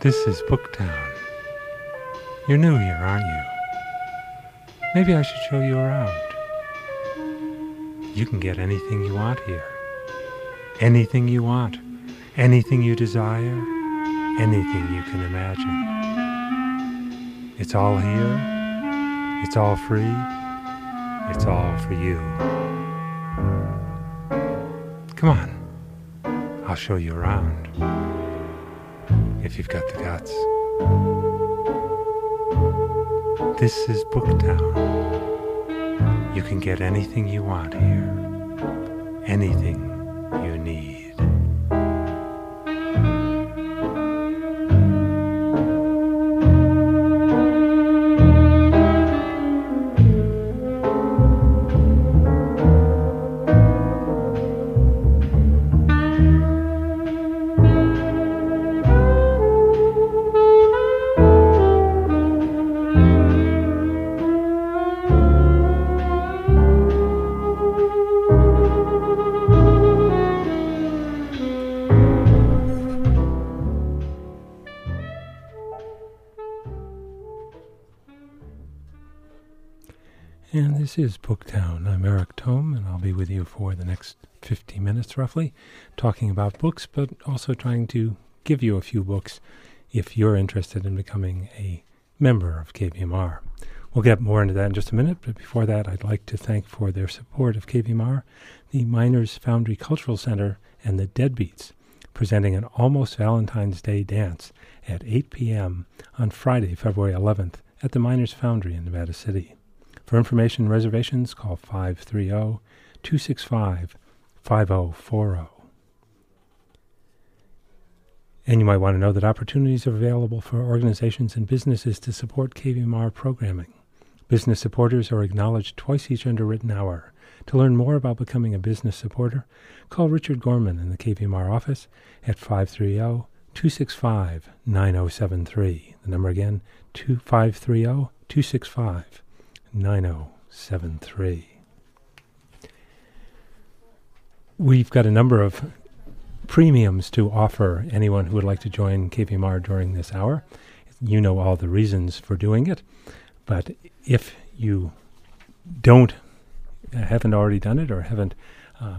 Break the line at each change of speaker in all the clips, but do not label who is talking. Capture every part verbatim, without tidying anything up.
This is Booktown. You're new here, aren't you? Maybe I should show you around. You can get anything you want here. Anything you want. Anything you desire. Anything you can imagine. It's all here. It's all free. It's all for you. Come on. I'll show you around. If you've got the guts. This is Booktown. You can get anything you want here. Anything you need. And this is Booktown. I'm Eric Tome, and I'll be with you for the next fifty minutes roughly, talking about books, but also trying to give you a few books if you're interested in becoming a member of K V M R. We'll get more into that in just a minute, but before that, I'd like to thank for their support of K V M R, the Miners Foundry Cultural Center and the Deadbeats, presenting an Almost Valentine's Day dance at eight p.m. on Friday, February eleventh, at the Miners Foundry in Nevada City. For information and reservations, call five three zero, two six five, five zero four zero. And you might want to know that opportunities are available for organizations and businesses to support K V M R programming. Business supporters are acknowledged twice each underwritten hour. To learn more about becoming a business supporter, call Richard Gorman in the K V M R office at five three zero, two six five, nine zero seven three. The number again, five three zero, two six five, nine zero seven three. We've got a number of premiums to offer anyone who would like to join K V M R during this hour. You know all the reasons for doing it, but if you don't, haven't already done it or haven't uh,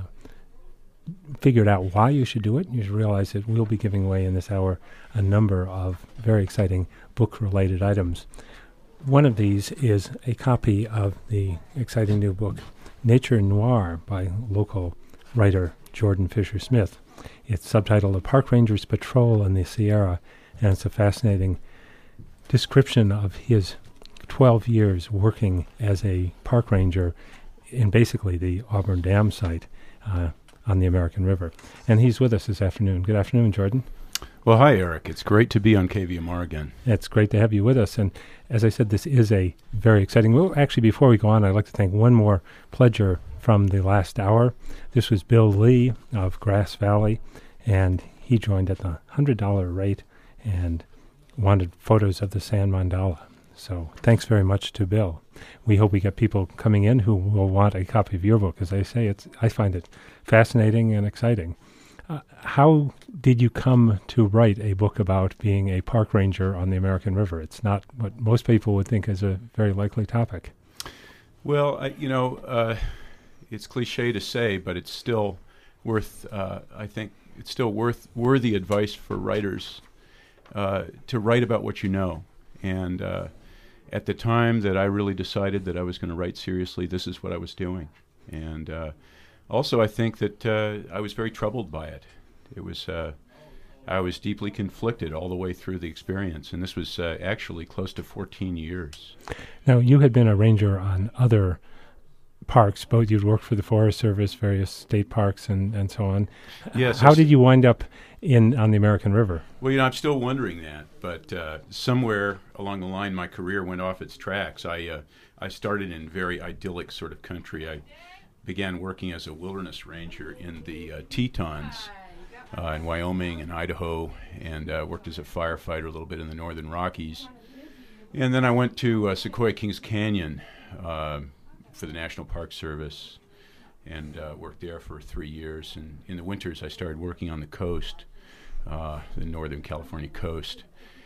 figured out why you should do it, you should realize that we'll be giving away in this hour a number of very exciting book-related items. One of these is a copy of the exciting new book, Nature Noir, by local writer Jordan Fisher Smith. It's subtitled A Park Ranger's Patrol in the Sierra, and it's a fascinating description of his twelve years working as a park ranger in basically the Auburn Dam site uh, on the American River. And he's with us this afternoon. Good afternoon, Jordan.
Well, hi, Eric. It's great to be on K V M R again.
It's great to have you with us. And as I said, this is a very exciting... Well, actually, before we go on, I'd like to thank one more pledger from the last hour. This was Bill Lee of Grass Valley, and he joined at the one hundred dollars rate and wanted photos of the sand mandala. So thanks very much to Bill. We hope we get people coming in who will want a copy of your book. As I say, it's I find it fascinating and exciting. Uh, how did you come to write a book about being a park ranger on the American River? It's not what most people would think is a very likely topic.
Well, I, you know, uh, it's cliche to say, but it's still worth, uh, I think, it's still worth worthy advice for writers uh, to write about what you know. And uh, at the time that I really decided that I was going to write seriously, this is what I was doing. And uh, also, I think that uh, I was very troubled by it. It was, uh, I was deeply conflicted all the way through the experience, and this was uh, actually close to fourteen years.
Now, you had been a ranger on other parks, both you'd worked for the Forest Service, various state parks, and, and so on.
Yes.
How did you wind up in on the American River?
Well, you know, I'm still wondering that, but uh, somewhere along the line, my career went off its tracks. I uh, I started in very idyllic sort of country. I began working as a wilderness ranger in the uh, Tetons uh, in Wyoming and Idaho, and uh, worked as a firefighter a little bit in the Northern Rockies. And then I went to uh, Sequoia Kings Canyon uh, for the National Park Service, and uh, worked there for three years. And in the winters, I started working on the coast, uh, the Northern California coast.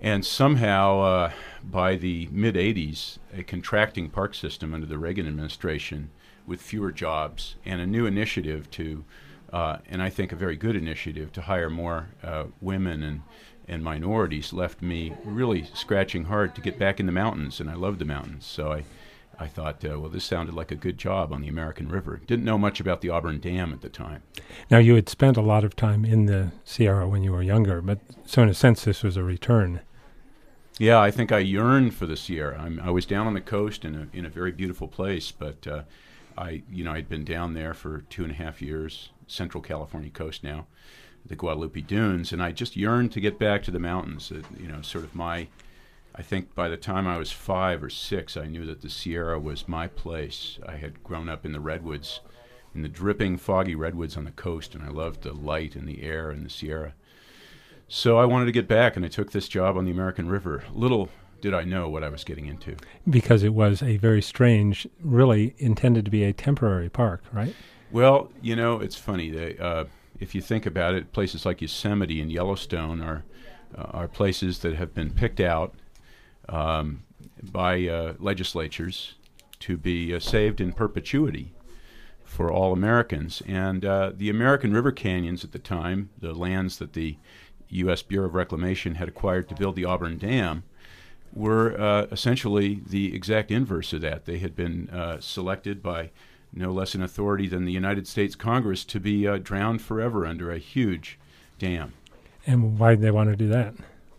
And somehow, uh, by the mid eighties, a contracting park system under the Reagan administration with fewer jobs and a new initiative to, uh, and I think a very good initiative, to hire more uh, women and, and minorities left me really scratching hard to get back in the mountains, and I love the mountains. So I, I thought, uh, well, this sounded like a good job on the American River. Didn't know much about the Auburn Dam at the time.
Now, you had spent a lot of time in the Sierra when you were younger, but so in a sense this was a return.
Yeah, I think I yearned for the Sierra. I'm, I was down on the coast in a in a very beautiful place, but uh, I, you know, I'd been down there for two and a half years, Central California coast now, the Guadalupe Dunes, and I just yearned to get back to the mountains. Uh, you know, sort of my, I think by the time I was five or six, I knew that the Sierra was my place. I had grown up in the redwoods, in the dripping, foggy redwoods on the coast, and I loved the light and the air in the Sierra. So I wanted to get back, and I took this job on the American River. Little did I know what I was getting into.
Because it was a very strange, really intended to be a temporary park, right?
Well, you know, it's funny. They, uh, if you think about it, places like Yosemite and Yellowstone are uh, are places that have been picked out um, by uh, legislatures to be uh, saved in perpetuity for all Americans. And uh, the American River Canyons at the time, the lands that the U S Bureau of Reclamation had acquired to build the Auburn Dam, were uh, essentially the exact inverse of that. They had been uh, selected by no less an authority than the United States Congress to be uh, drowned forever under a huge dam.
And why did they want to do that?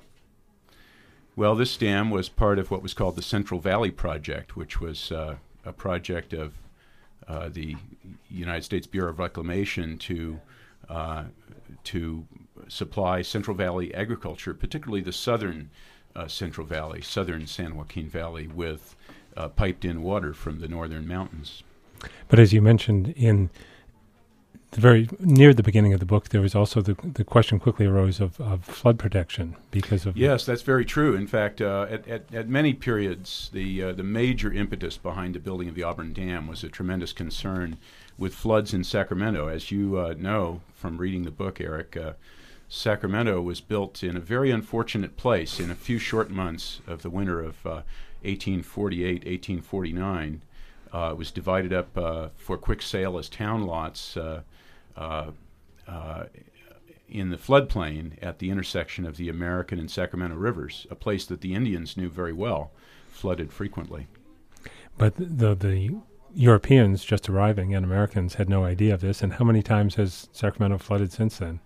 Well, this dam was part of what was called the Central Valley Project, which was uh, a project of uh, the United States Bureau of Reclamation to uh, to supply Central Valley agriculture, particularly the southern uh, Central Valley, southern San Joaquin Valley, with uh, piped-in water from the northern mountains.
But as you mentioned, in the very near the beginning of the book, there was also the the question quickly arose of, of flood protection because of
yes, that's very true. In fact, uh, at, at at many periods, the uh, the major impetus behind the building of the Auburn Dam was a tremendous concern with floods in Sacramento. As you uh, know from reading the book, Eric, uh, Sacramento was built in a very unfortunate place in a few short months of the winter of uh, eighteen forty-eight, eighteen forty-nine. Uh, it was divided up uh, for quick sale as town lots uh, uh, uh, in the floodplain at the intersection of the American and Sacramento rivers, a place that the Indians knew very well, flooded frequently.
But the the Europeans just arriving and Americans had no idea of this. And how many times has Sacramento flooded since then?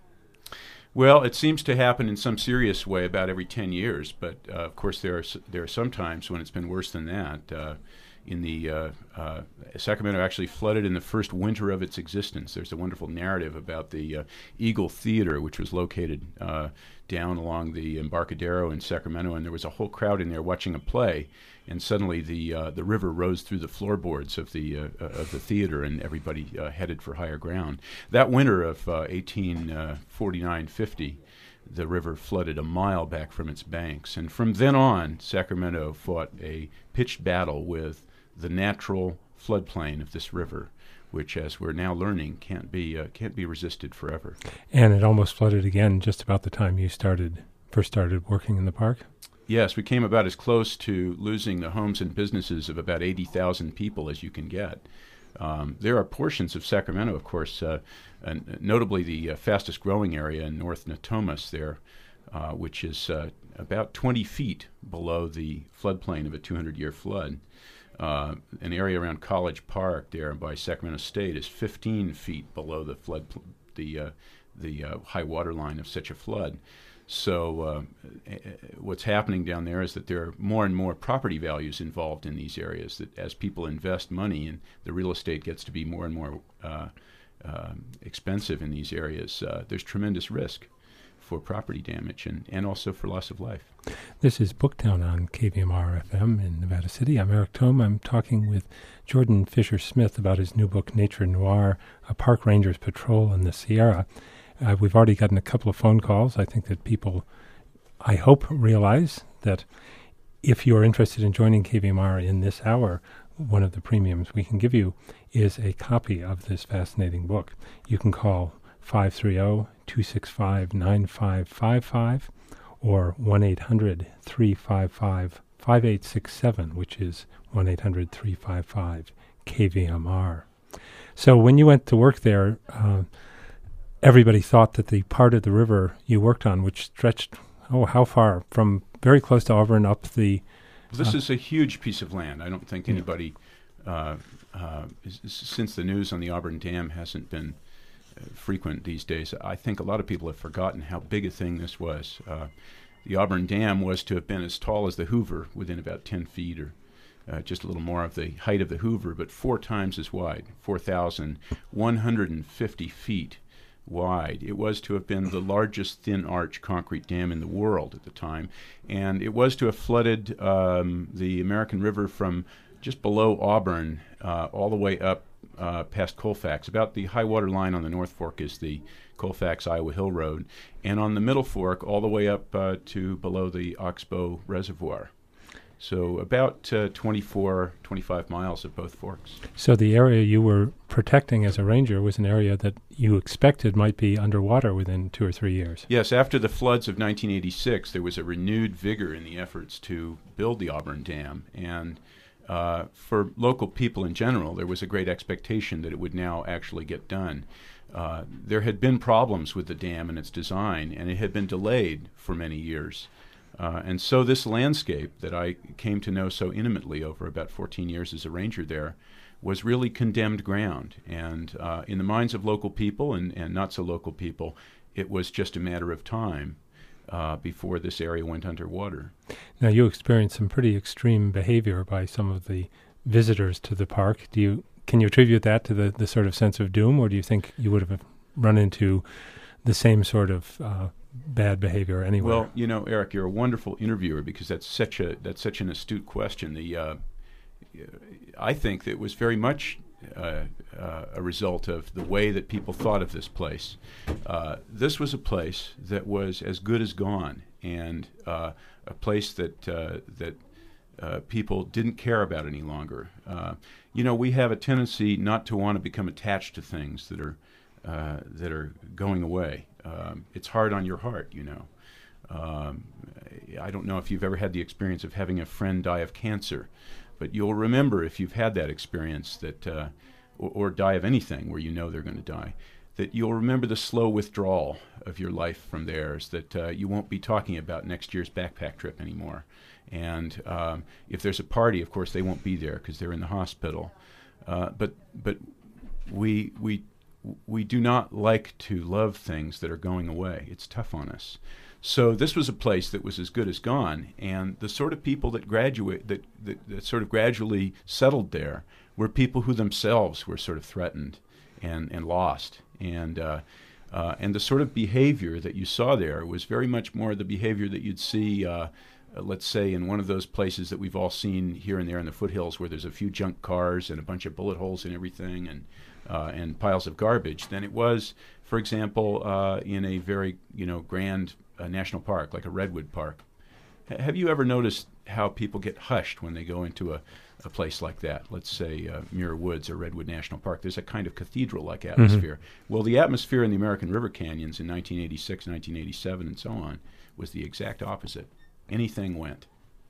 Well, it seems to happen in some serious way about every ten years, but uh, of course there are there are some times when it's been worse than that. Uh, in the uh, uh, Sacramento actually flooded in the first winter of its existence. There's a wonderful narrative about the uh, Eagle Theater, which was located uh, down along the Embarcadero in Sacramento, and there was a whole crowd in there watching a play, and suddenly the uh, the river rose through the floorboards of the uh, of the theater, and everybody uh, headed for higher ground. That winter of uh, eighteen forty-nine fifty, the river flooded a mile back from its banks, and from then on, Sacramento fought a pitched battle with the natural floodplain of this river, which, as we're now learning, can't be uh, can't be resisted forever.
And it almost flooded again just about the time you started first started working in the park?
Yes, we came about as close to losing the homes and businesses of about eighty thousand people as you can get. Um, there are portions of Sacramento, of course, uh, and notably the uh, fastest growing area in North Natomas there, uh, which is uh, about twenty feet below the floodplain of a two hundred year flood. Uh, an area around College Park there by Sacramento State is fifteen feet below the flood, pl- the uh, the uh, high water line of such a flood. So uh, what's happening down there is that there are more and more property values involved in these areas. That as people invest money and the real estate gets to be more and more uh, uh, expensive in these areas, uh, there's tremendous risk for property damage and, and also for loss of life.
This is Booktown on K V M R F M in Nevada City. I'm Eric Thome. I'm talking with Jordan Fisher-Smith about his new book, Nature Noir, A Park Ranger's Patrol in the Sierra. Uh, we've already gotten a couple of phone calls. I think that people, I hope, realize that if you are interested in joining K V M R in this hour, one of the premiums we can give you is a copy of this fascinating book. You can call five three zero, two six five, nine five five five, or one eight hundred three five five five eight six seven, which is one eight hundred three five five K V M R. So when you went to work there, uh, everybody thought that the part of the river you worked on, which stretched, oh, how far? From very close to Auburn up the...
This
uh,
is a huge piece of land. I don't think
yeah.
anybody, uh, uh, is, is, since the news on the Auburn Dam hasn't been uh, frequent these days, I think a lot of people have forgotten how big a thing this was. Uh, the Auburn Dam was to have been as tall as the Hoover, within about ten feet or uh, just a little more of the height of the Hoover, but four times as wide, four thousand one hundred fifty feet wide. It was to have been the largest thin arch concrete dam in the world at the time, and it was to have flooded um, the American River from just below Auburn uh, all the way up uh, past Colfax. About the high water line on the North Fork is the Colfax Iowa Hill Road, and on the Middle Fork all the way up uh, to below the Oxbow Reservoir. So about uh, twenty-four, twenty-five miles of both forks.
So the area you were protecting as a ranger was an area that you expected might be underwater within two or three years.
Yes, after the floods of nineteen eighty-six, there was a renewed vigor in the efforts to build the Auburn Dam. And uh, for local people in general, there was a great expectation that it would now actually get done. Uh, there had been problems with the dam and its design, and it had been delayed for many years. Uh, and so this landscape that I came to know so intimately over about fourteen years as a ranger there was really condemned ground. And uh, in the minds of local people and, and not so local people, it was just a matter of time uh, before this area went underwater.
Now, you experienced some pretty extreme behavior by some of the visitors to the park. Do you can you attribute that to the, the sort of sense of doom, or do you think you would have run into the same sort of uh, bad behavior anywhere?
Well, you know, Eric, you're a wonderful interviewer because that's such a that's such an astute question. The uh, I think that it was very much uh, uh, a result of the way that people thought of this place. Uh, this was a place that was as good as gone, and uh, a place that uh, that uh, people didn't care about any longer. Uh, you know, we have a tendency not to want to become attached to things that are uh, that are going away. Um, it's hard on your heart, you know. Um, I don't know if you've ever had the experience of having a friend die of cancer, but you'll remember if you've had that experience that, uh, or, or die of anything where you know they're going to die, that you'll remember the slow withdrawal of your life from theirs, that uh, you won't be talking about next year's backpack trip anymore. And um, if there's a party, of course, they won't be there because they're in the hospital. Uh, but but we we we do not like to love things that are going away. It's tough on us. So this was a place that was as good as gone, and the sort of people that graduate that, that, that sort of gradually settled there were people who themselves were sort of threatened and, and lost. And uh, uh, and the sort of behavior that you saw there was very much more the behavior that you'd see, uh, uh, let's say, in one of those places that we've all seen here and there in the foothills where there's a few junk cars and a bunch of bullet holes and everything, and uh, and piles of garbage, than it was, for example, uh, in a very you know grand uh, national park like a redwood park. H- have you ever noticed how people get hushed when they go into a, a place like that? Let's say uh, Muir Woods or Redwood National Park. There's a kind of cathedral-like atmosphere. Mm-hmm. Well, the atmosphere in the American River Canyons in nineteen eighty-six, nineteen eighty-seven, and so on was the exact opposite. Anything went.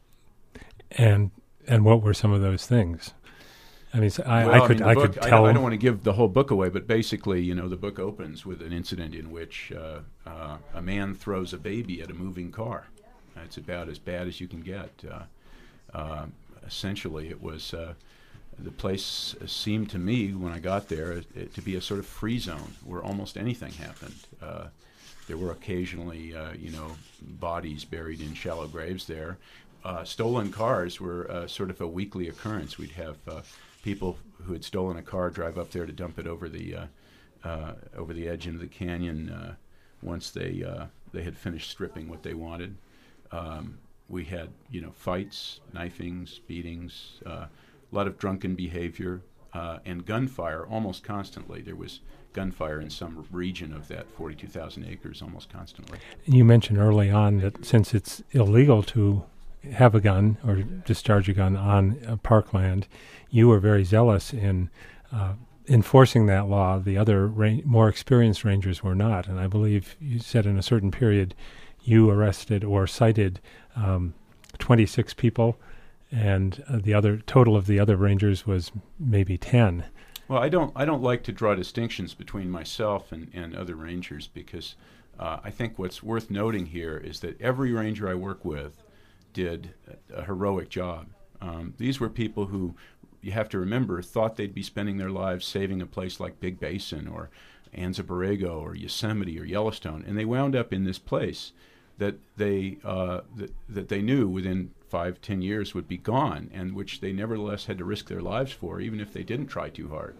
And
and what were some of those things? I mean, so I,
well,
I could
I, mean,
I
book,
could
I
tell.
don't, I don't want to give the whole book away, but basically, you know, the book opens with an incident in which uh, uh, a man throws a baby at a moving car. It's about as bad as you can get. Uh, uh, essentially, it was uh, the place seemed to me when I got there it, it, to be a sort of free zone where almost anything happened. Uh, there were occasionally, uh, you know, bodies buried in shallow graves there. Uh, stolen cars were uh, sort of a weekly occurrence. We'd have uh, people who had stolen a car drive up there to dump it over the uh, uh, over the edge into the canyon uh, once they uh, they had finished stripping what they wanted. Um, we had, you know, fights, knifings, beatings, uh, a lot of drunken behavior, uh, and gunfire almost constantly. There was gunfire in some region of that forty-two thousand acres almost constantly.
You mentioned early on that since it's illegal to have a gun or discharge a gun on uh, parkland, you were very zealous in uh, enforcing that law. The other ra- more experienced rangers were not, and I believe you said in a certain period you arrested or cited um, twenty-six people, and uh, the other total of the other rangers was maybe ten.
Well, I don't I don't like to draw distinctions between myself and, and other rangers because uh, I think what's worth noting here is that every ranger I work with did a, a heroic job. Um, these were people who, you have to remember, thought they'd be spending their lives saving a place like Big Basin or Anza Borrego or Yosemite or Yellowstone, and they wound up in this place that they uh, that, that they knew within five, ten years would be gone, and which they nevertheless had to risk their lives for, even if they didn't try too hard.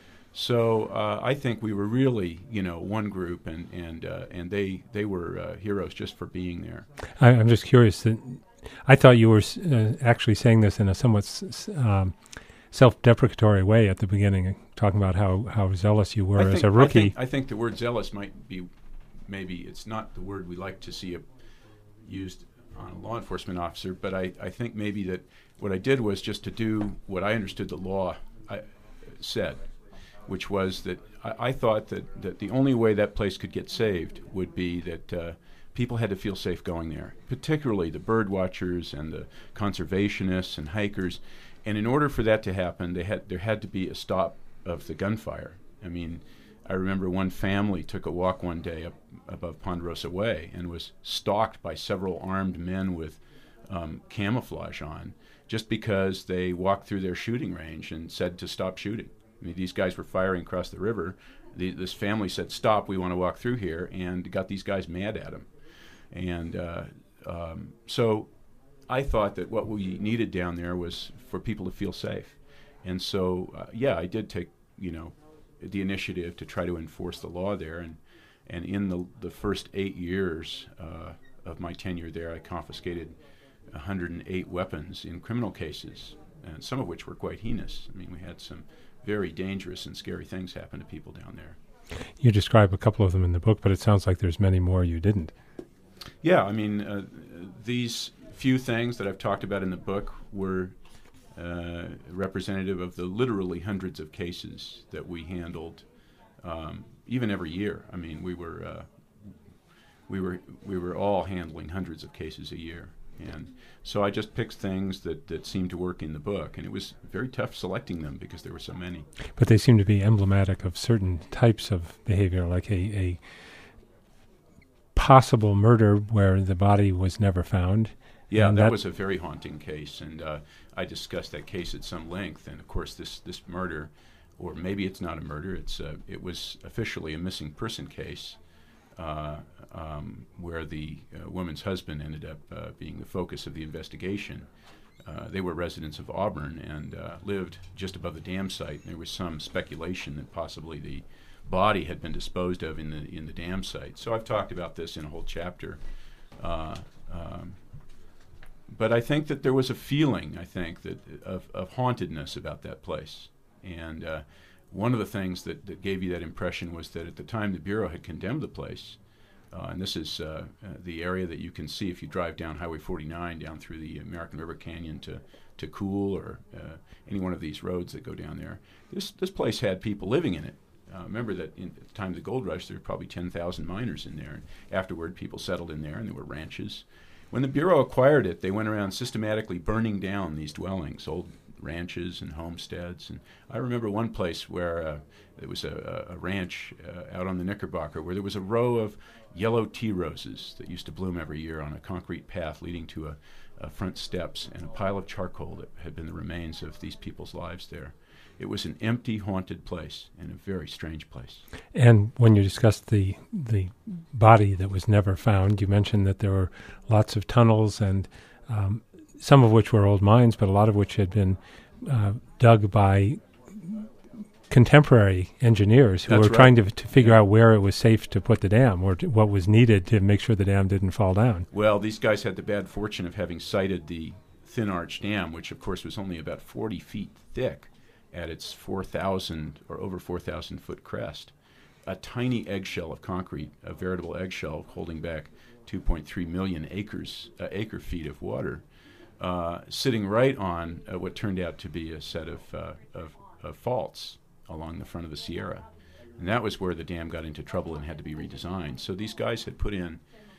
So uh, I think we were really, you know, one group, and and uh, and they they were uh, heroes just for being there.
I, I'm just curious. That I thought you were uh, actually saying this in a somewhat s- um, self-deprecatory way at the beginning, talking about how, how zealous you were
I
as
think,
a rookie.
I think, I think the word zealous might be, maybe it's not the word we like to see a, used on a law enforcement officer, but I, I think maybe that what I did was just to do what I understood the law I, said, which was that I, I thought that, that the only way that place could get saved would be that uh, people had to feel safe going there, particularly the bird watchers and the conservationists and hikers. And in order for that to happen, they had there had to be a stop of the gunfire. I mean, I remember one family took a walk one day up above Ponderosa Way and was stalked by several armed men with um, camouflage on, just because they walked through their shooting range and said to stop shooting. I mean, these guys were firing across the river. The, this family said, "Stop! We want to walk through here," and got these guys mad at them. And uh, um, so. I thought that what we needed down there was for people to feel safe. And so, uh, yeah, I did take, you know, the initiative to try to enforce the law there. And, and in the, the first eight years uh, of my tenure there, I confiscated one hundred eight weapons in criminal cases, and some of which were quite heinous. I mean, we had some very dangerous and scary things happen to people down there.
You describe a couple of them in the book, but it sounds like there's many more you didn't.
Yeah, I mean, uh, these few things that I've talked about in the book were uh, representative of the literally hundreds of cases that we handled, um, even every year. I mean, we were uh, we were we were all handling hundreds of cases a year, and so I just picked things that, that seemed to work in the book, and it was very tough selecting them because there were so many.
But they seem to be emblematic of certain types of behavior, like a, a possible murder where the body was never found.
Yeah, that,
that
was a very haunting case, and uh, I discussed that case at some length. And of course, this this murder, or maybe it's not a murder, it's uh, it was officially a missing person case, uh, um, where the uh, woman's husband ended up uh, being the focus of the investigation. Uh, they were residents of Auburn and uh, lived just above the dam site. And there was some speculation that possibly the body had been disposed of in the in the dam site. So I've talked about this in a whole chapter. Uh, um, But I think that there was a feeling, I think, that of, of hauntedness about that place. And uh, one of the things that, that gave you that impression was that at the time the Bureau had condemned the place, uh, and this is uh, uh, the area that you can see if you drive down Highway forty-nine down through the American River Canyon to, to Cool or uh, any one of these roads that go down there. This, this place had people living in it. Uh, remember that in, at the time of the gold rush, there were probably ten thousand miners in there. And afterward, people settled in there, and there were ranches. When the Bureau acquired it, they went around systematically burning down these dwellings, old ranches and homesteads. And I remember one place where uh, there was a, a ranch uh, out on the Knickerbocker where there was a row of yellow tea roses that used to bloom every year on a concrete path leading to a, a front steps, and a pile of charcoal that had been the remains of these people's lives there. It was an empty, haunted place, and a very strange place.
And when you discussed the the body that was never found, you mentioned that there were lots of tunnels, and um, some of which were old mines, but a lot of which had been uh, dug by contemporary engineers who
That's
were
right.
trying to, to figure
Yeah.
out where it was safe to put the dam, or to, what was needed to make sure the dam didn't fall down.
Well, these guys had the bad fortune of having sited the Thin Arch Dam, which, of course, was only about forty feet thick at its four thousand or over four thousand foot crest. A tiny eggshell of concrete, a veritable eggshell holding back two point three million acres, uh, acre feet of water, uh, sitting right on uh, what turned out to be a set of, uh, of, of faults along the front of the Sierra. And that was where the dam got into trouble and had to be redesigned. So these guys had put in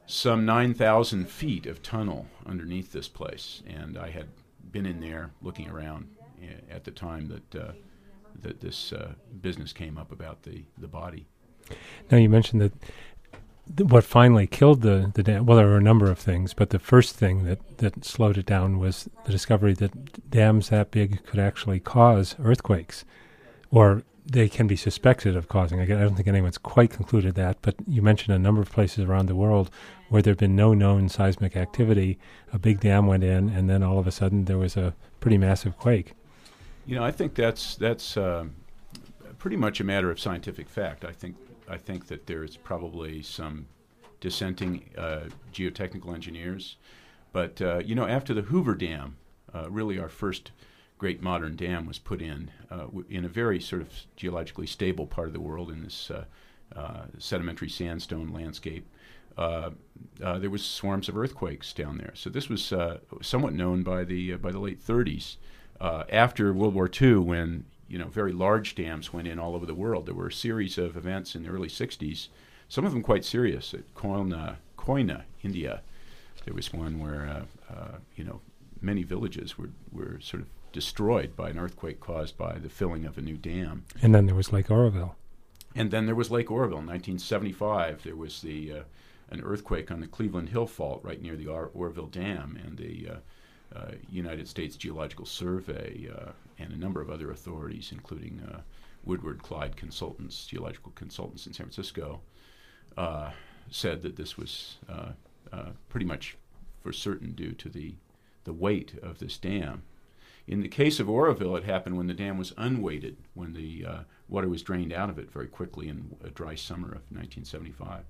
some nine thousand feet of tunnel underneath this place, and I had been in there looking around at the time that uh, that this uh, business came up about the, the body.
Now, you mentioned that th- what finally killed the, the dam, well, there were a number of things, but the first thing that, that slowed it down was the discovery that dams that big could actually cause earthquakes, or they can be suspected of causing. I don't think anyone's quite concluded that, but you mentioned a number of places around the world where there had been no known seismic activity. A big dam went in, and then all of a sudden there was a pretty massive quake.
You know, I think that's that's uh, pretty much a matter of scientific fact. I think I think that there's probably some dissenting uh, geotechnical engineers, but uh, you know, after the Hoover Dam, uh, really our first great modern dam was put in uh, w- in a very sort of geologically stable part of the world in this uh, uh, sedimentary sandstone landscape. Uh, uh, there was swarms of earthquakes down there. So this was uh, somewhat known by the uh, by the late thirties. Uh, after World War Two, when you know very large dams went in all over the world, there were a series of events in the early sixties. Some of them quite serious. At Koyna, Koyna, India, there was one where uh, uh, you know many villages were were sort of destroyed by an earthquake caused by the filling of a new dam.
And then there was Lake Oroville.
And then there was Lake Oroville. In nineteen seventy-five, there was the uh, an earthquake on the Cleveland Hill Fault right near the Or- Oroville Dam, and the uh, uh, United States Geological Survey uh, and a number of other authorities, including uh, Woodward Clyde Consultants, geological consultants in San Francisco, uh, said that this was uh, uh, pretty much for certain due to the the weight of this dam. In the case of Oroville, it happened when the dam was unweighted, when the uh, water was drained out of it very quickly in a dry summer of nineteen seventy-five.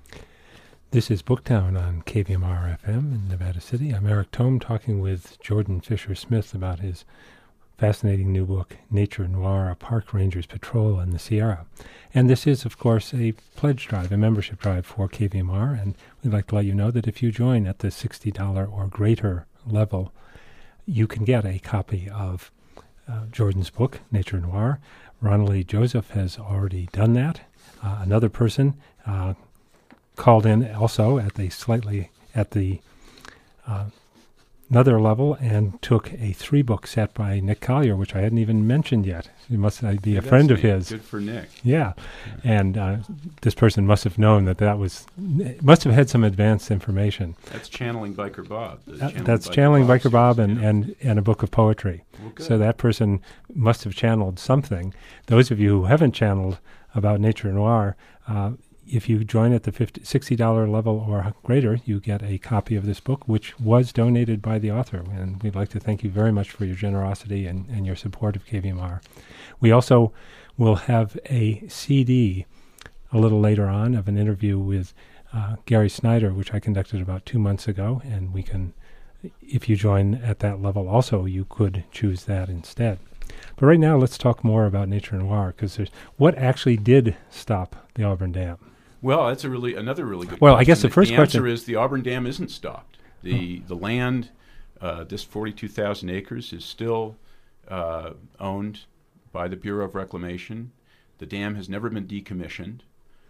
This is Booktown on K V M R F M in Nevada City. I'm Eric Tome, talking with Jordan Fisher-Smith about his fascinating new book, Nature Noir, A Park Ranger's Patrol in the Sierra. And this is, of course, a pledge drive, a membership drive for K V M R, and we'd like to let you know that if you join at the sixty dollars or greater level, you can get a copy of uh, Jordan's book, Nature Noir. Ronald Joseph has already done that. Uh, another person uh, called in also at the slightly at the uh, another level and took a three-book set by Nick Collier, which I hadn't even mentioned yet. He must uh, be
Yeah,
a friend of
neat.
his.
Good for Nick.
Yeah, and uh, this person must have known that that was, must have had some advanced information.
That's channeling Biker Bob. the
Uh,
Channeling
that's
Biker
channeling
Bob
Biker Bob
series,
and,
yeah.
and, and a book of poetry.
Well, good.
So that person must have channeled something. Those of you who haven't channeled about Nature Noir, uh, if you join at the fifty, sixty dollars level or greater, you get a copy of this book, which was donated by the author. And we'd like to thank you very much for your generosity and, and your support of K V M R. We also will have a C D a little later on of an interview with uh, Gary Snyder, which I conducted about two months ago. And we can, if you join at that level also, you could choose that instead. But right now, let's talk more about Nature Noir, because there's what actually did stop the Auburn Dam.
Well, that's a really another really good
Well,
question.
I guess the first
the
question-
answer is the Auburn Dam isn't stopped. The the land, uh, this forty-two thousand acres, is still uh, owned by the Bureau of Reclamation. The dam has never been decommissioned.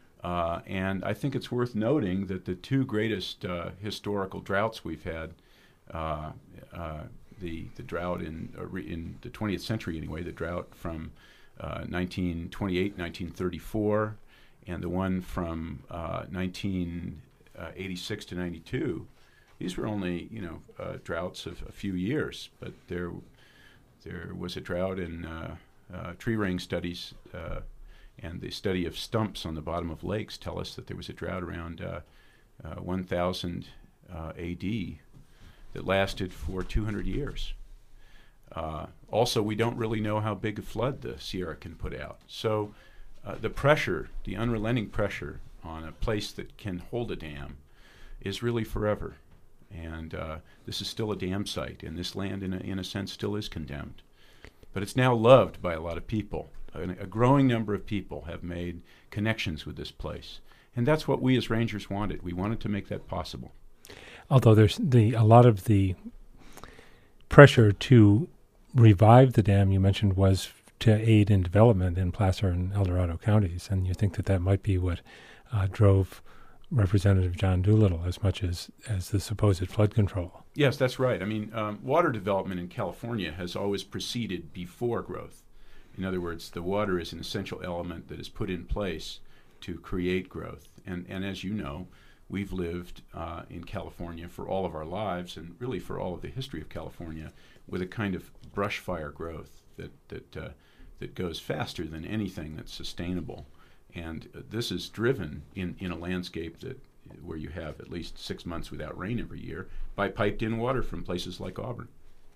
Uh, and I think it's worth noting that the two greatest uh, historical droughts we've had, uh, uh, the the drought in uh, re- in the twentieth century anyway, the drought from uh, nineteen twenty-eight, nineteen thirty-four, and the one from uh, nineteen eighty-six to ninety-two, these were only you know uh, droughts of a few years, but there there was a drought in uh, uh, tree ring studies, uh, and the study of stumps on the bottom of lakes tell us that there was a drought around uh, uh, one thousand uh, A D that lasted for two hundred years. Uh, also, we don't really know how big a flood the Sierra can put out. So uh, the pressure, the unrelenting pressure on a place that can hold a dam is really forever. And uh, this is still a dam site, and this land, in a, in a sense, still is condemned. But it's now loved by a lot of people. A, a growing number of people have made connections with this place. And that's what we as rangers wanted. We wanted to make that possible.
Although there's the a lot of the pressure to revive the dam you mentioned was to aid in development in Placer and El Dorado counties, and you think that that might be what uh, drove Representative John Doolittle as much as, as the supposed flood control.
Yes, that's right. I mean, um, water development in California has always proceeded before growth. In other words, the water is an essential element that is put in place to create growth. And, and as you know, we've lived uh, in California for all of our lives, and really for all of the history of California, with a kind of brush fire growth that that uh, that goes faster than anything that's sustainable. And uh, this is driven in, in a landscape that where you have at least six months without rain every year by piped-in water from places like Auburn.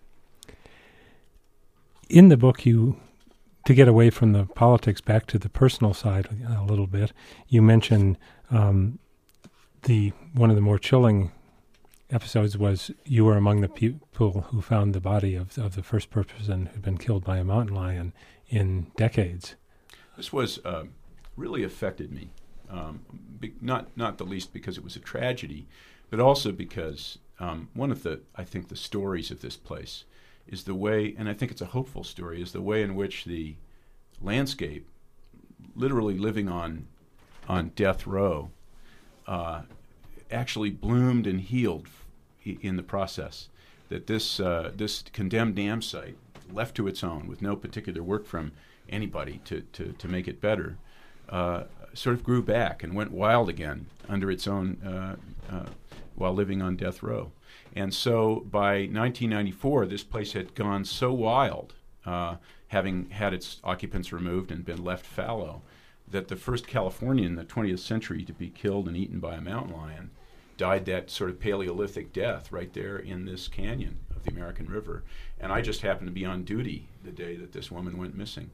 In the book, you, to get away from the politics, back to the personal side a little bit, you mention um, the one of the more chilling episodes was you were among the people who found the body of of the first person who'd been killed by a mountain lion in decades.
This was uh, really affected me, um, be, not not the least because it was a tragedy, but also because um, one of the I think the stories of this place is the way, and I think it's a hopeful story, is the way in which the landscape, literally living on on death row, uh, actually bloomed and healed f- in the process. That this uh, this condemned dam site, left to its own with no particular work from anybody to, to, to make it better, uh, sort of grew back and went wild again under its own uh, uh, while living on death row. And so by nineteen ninety-four, this place had gone so wild, uh, having had its occupants removed and been left fallow, that the first Californian in the twentieth century to be killed and eaten by a mountain lion died that sort of Paleolithic death right there in this canyon of the American River. And I just happened to be on duty the day that this woman went missing.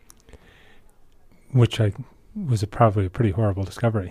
Which I was a, probably a pretty horrible discovery.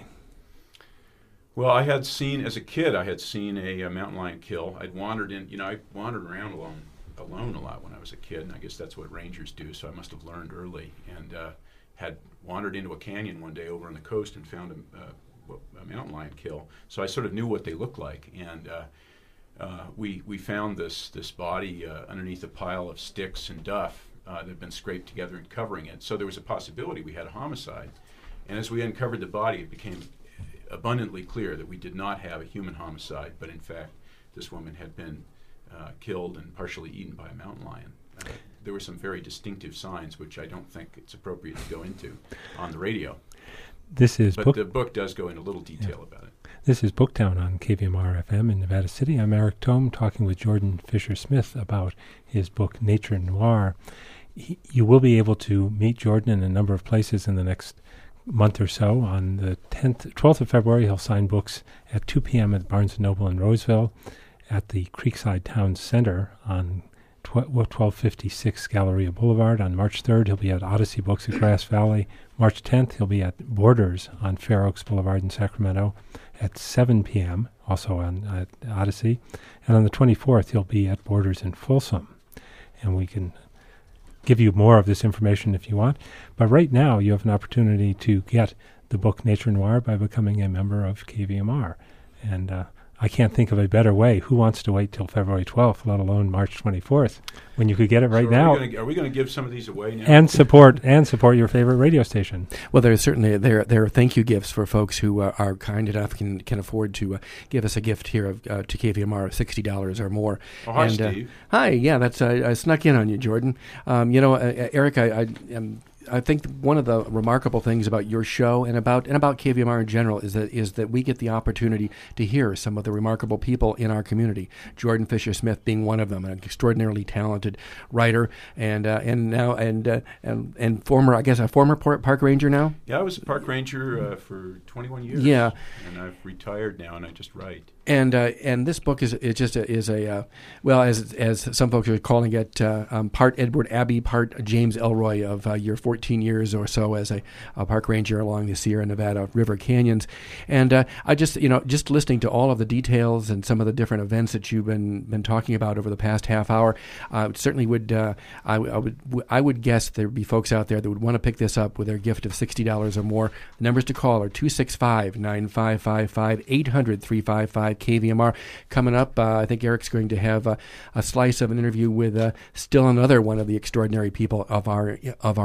Well, I had seen, as a kid, I had seen a, a mountain lion kill. I'd wandered in, you know, I wandered around alone, alone a lot when I was a kid, and I guess that's what rangers do, so I must have learned early. And uh, had wandered into a canyon one day over on the coast and found a, a, a mountain lion kill. So I sort of knew what they looked like. And uh, uh, we we found this, this body uh, underneath a pile of sticks and duff uh, that had been scraped together and covering it. So there was a possibility we had a homicide. And as we uncovered the body, it became abundantly clear that we did not have a human homicide, but in fact, this woman had been uh, killed and partially eaten by a mountain lion. Uh, there were some very distinctive signs, which I don't think it's appropriate to go into on the radio.
This is
but
book-
the book does go into a little detail yeah. about it.
This is Booktown on K V M R F M in Nevada City. I'm Eric Tome, talking with Jordan Fisher-Smith about his book, Nature Noir. He, you will be able to meet Jordan in a number of places in the next month or so. On the tenth, twelfth of February, he'll sign books at two p.m. at Barnes and Noble in Roseville, at the Creekside Town Center on twelve fifty-six Galleria Boulevard. On March third, he'll be at Odyssey Books at Grass Valley. March tenth, he'll be at Borders on Fair Oaks Boulevard in Sacramento at seven p.m., also on uh, Odyssey. And on the twenty-fourth, he'll be at Borders in Folsom. And we can give you more of this information if you want. But right now, you have an opportunity to get the book Nature Noir by becoming a member of K V M R. And uh, I can't think of a better way. Who wants to wait till February twelfth, let alone March twenty-fourth, when you could get it right
so
now?
We gonna, are we going to give some of these away now?
And support and support your favorite radio station.
Well, there's certainly there there are thank you gifts for folks who uh, are kind enough can can afford to uh, give us a gift here of, uh, to K V M R of sixty dollars or more.
Oh, hi,
and,
Steve.
Uh, hi, yeah, that's uh, I snuck in on you, Jordan. Um, you know, uh, Eric, I, I am. I think one of the remarkable things about your show and about and about K V M R in general is that is that we get the opportunity to hear some of the remarkable people in our community. Jordan Fisher-Smith being one of them, an extraordinarily talented writer, and uh, and now and uh, and and former, I guess, a former park ranger now.
Yeah, I was a park ranger uh, for twenty-one years.
Yeah,
and I've retired now, and I just write.
And uh, and this book is is just a, is a uh, well, as as some folks are calling it, uh, um, part Edward Abbey, part James Elroy of uh, your fourteen years or so as a, a park ranger along the Sierra Nevada River canyons. And uh, I just you know just listening to all of the details and some of the different events that you've been been talking about over the past half hour, uh, certainly would uh, I, I would I would guess there would be folks out there that would want to pick this up with their gift of sixty dollars or more. The numbers to call are two six five, nine five five five, eight hundred, three five five. K V M R. Coming up, uh, I think Eric's going to have uh, a slice of an interview with uh, still another one of the extraordinary people of our of our environment.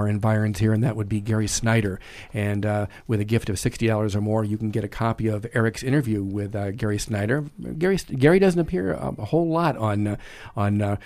irons here, and that would be Gary Snyder. And uh, with a gift of sixty dollars or more, you can get a copy of Eric's interview with uh, Gary Snyder. Gary Gary doesn't appear a, a whole lot on uh, on uh,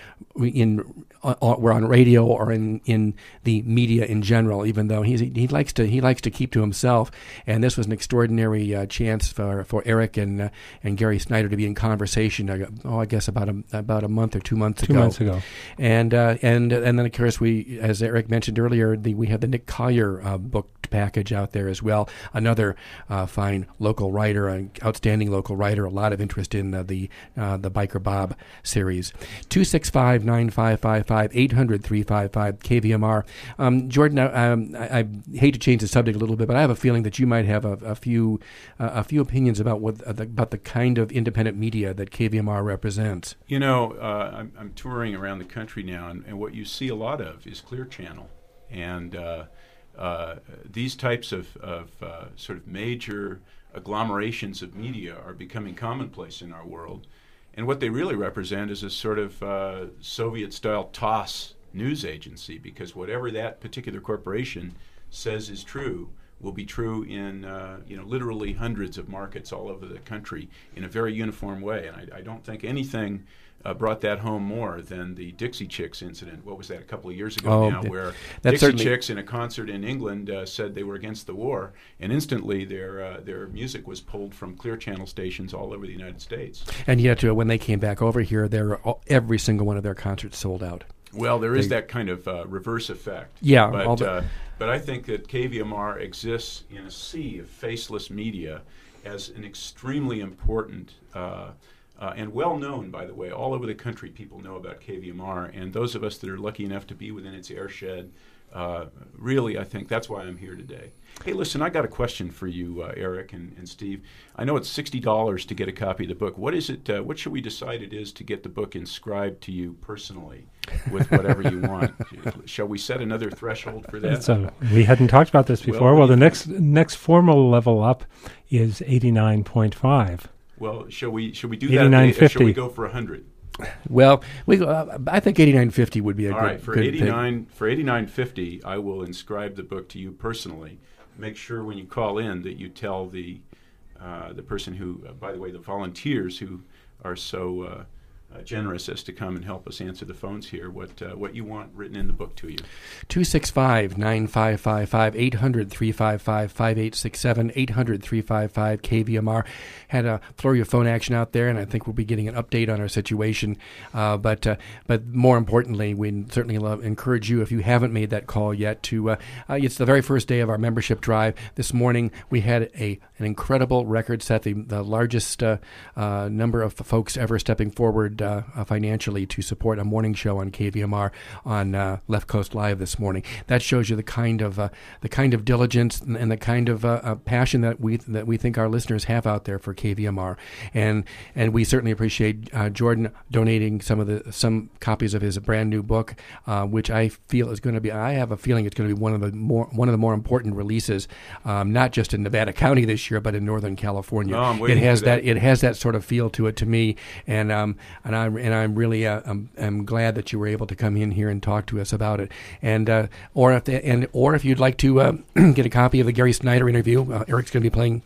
in uh, we're on radio or in, in the media in general. Even though he's he likes to he likes to keep to himself. And this was an extraordinary uh, chance for for Eric and uh, and Gary Snyder to be in conversation. Uh, oh, I guess about a about a month or two months
two
ago.
Two months ago.
And uh, and and then of course we, as Eric mentioned earlier, the, we have the Nick Collier uh, book package out there as well. Another uh, fine local writer, an outstanding local writer. A lot of interest in uh, the uh, the Biker Bob series. Two six five nine five five five eight hundred three five five K V M R. Um, Jordan, um, I, I hate to change the subject a little bit, but I have a feeling that you might have a, a few uh, a few opinions about what uh, the, about the kind of independent media that K V M R represents.
You know, uh, I'm, I'm touring around the country now, and, and what you see a lot of is Clear Channel, and uh, uh, these types of, of uh, sort of major agglomerations of media are becoming commonplace in our world. And what they really represent is a sort of uh, Soviet-style TOSS news agency, because whatever that particular corporation says is true will be true in uh, you know literally hundreds of markets all over the country in a very uniform way. And I, I don't think anything uh, brought that home more than the Dixie Chicks incident. What was that, a couple of years ago
oh,
now,
th-
where
Dixie
certainly... Chicks in a concert in England uh, said they were against the war, and instantly their uh, their music was pulled from Clear Channel stations all over the United States.
And yet, uh, when they came back over here, they were all, every single one of their concerts sold out.
Well, there is
they,
that kind of uh, reverse effect.
Yeah,
but
the,
uh, but I think that K V M R exists in a sea of faceless media as an extremely important uh, uh, and well known, by the way, all over the country. People know about K V M R, and those of us that are lucky enough to be within its airshed, uh, really, I think that's why I'm here today. Hey, listen, I got a question for you, uh, Eric and, and Steve. I know it's sixty dollars to get a copy of the book. What is it? Uh, what should we decide it is to get the book inscribed to you personally with whatever you want? Shall we set another threshold for that?
So we hadn't talked about this before. Well, well the next next formal level up is eighty-nine point five.
Well, shall we shall we do
eighty-nine
that? Shall we
fifty.
go for one hundred?
Well, we uh, I think eighty-nine fifty would be a
All
good,
right, for
good
eighty-nine
thing.
for eighty-nine fifty, I will inscribe the book to you personally. Make sure when you call in that you tell the uh, the person who, uh, by the way, the volunteers who are so uh, uh, generous as to come and help us answer the phones here, what uh, what you want written in the book to you.
two six five nine five five five eight hundred three five five five eight six seven eight hundred three five five K V M R. Had a flurry of phone action out there, and I think we'll be getting an update on our situation. Uh, but uh, but more importantly, we certainly love, encourage you, if you haven't made that call yet, to uh, uh, it's the very first day of our membership drive. This morning we had a an incredible record set, the, the largest uh, uh, number of folks ever stepping forward uh, uh, financially to support a morning show on K V M R on uh, Left Coast Live this morning. That shows you the kind of uh, the kind of diligence and, and the kind of uh, uh, passion that we that we think our listeners have out there for K V M R, and and we certainly appreciate uh, Jordan donating some of the some copies of his brand new book, uh, which I feel is going to be. I have a feeling it's going to be one of the more one of the more important releases, um, not just in Nevada County this year, but in Northern California.
Oh, I'm
it
waiting
has
for that.
that. It has that sort of feel to it to me, and um and I'm and I'm really uh, I'm, I'm glad that you were able to come in here and talk to us about it, and uh, or if the, and or if you'd like to uh, get a copy of the Gary Snyder interview, uh, Eric's going to be playing.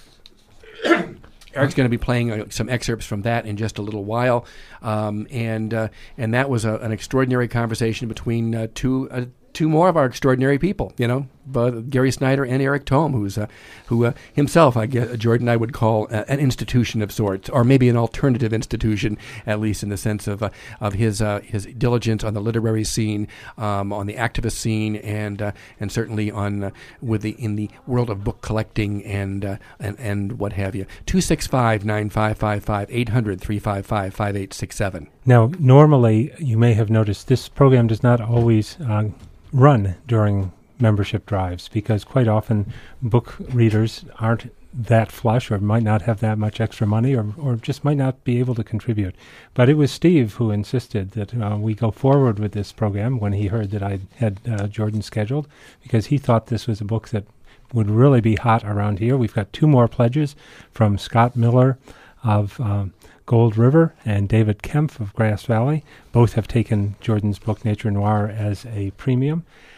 Eric's going to be playing uh, some excerpts from that in just a little while, um, and uh, and that was a, an extraordinary conversation between uh, two uh, two more of our extraordinary people, you know, but Gary Snyder and Eric Thom, who's uh, who uh, himself, I guess, Jordan, I would call uh, an institution of sorts, or maybe an alternative institution, at least in the sense of uh, of his uh, his diligence on the literary scene, um, on the activist scene, and uh, and certainly on uh, with the in the world of book collecting and uh, and and what have you. Two six five nine five five five eight hundred three five five five eight six seven.
Now, normally, you may have noticed this program does not always uh, run during membership drives, because quite often book readers aren't that flush or might not have that much extra money, or, or just might not be able to contribute. But it was Steve who insisted that uh, we go forward with this program when he heard that I had uh, Jordan scheduled, because he thought this was a book that would really be hot around here. We've got two more pledges from Scott Miller of um, Gold River and David Kempf of Grass Valley. Both have taken Jordan's book Nature Noir as a premium.